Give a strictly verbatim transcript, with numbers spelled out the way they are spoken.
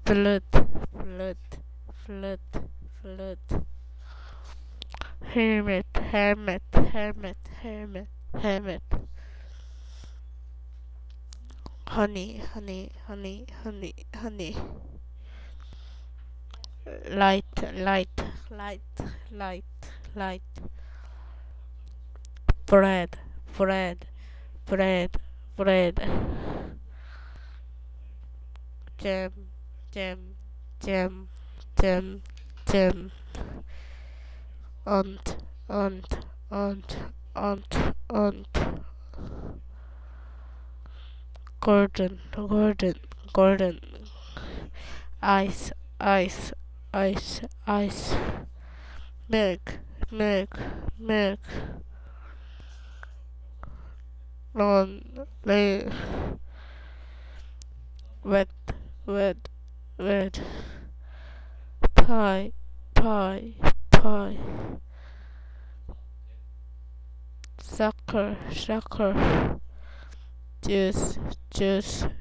blood, blood, blood, blood. Hermit, hermit, hermit, hermit, hermit. Honey, honey, honey, honey, honey. Light, light, light, light, light. Bread, bread, bread, bread. Jam, jam, jam, jam, jam. Aunt, aunt, aunt, aunt, aunt. Gordon, Gordon, Gordon. Ice, ice, ice, ice. Milk, milk, milk. Lawn, lay. Wet, wet, wet. Pie, pie, pie. Sucker, sucker. Juice, juice,